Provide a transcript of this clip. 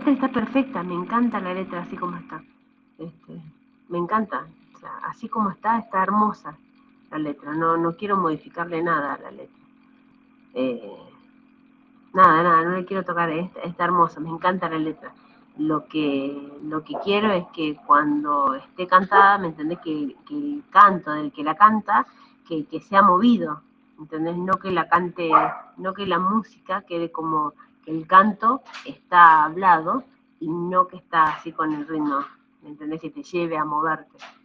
letra está perfecta, me encanta la letra así como está. Me encanta, o sea, así como está hermosa la letra, no quiero modificarle nada a la letra. Nada, no le quiero tocar, está hermosa, me encanta la letra. Lo que quiero es que cuando esté cantada, ¿me entendés? Que el canto del que la canta, que sea movido, ¿entendés? No que la cante, no que la música quede como que el canto está hablado y no que está así con el ritmo, ¿me entendés? Que te lleve a moverte.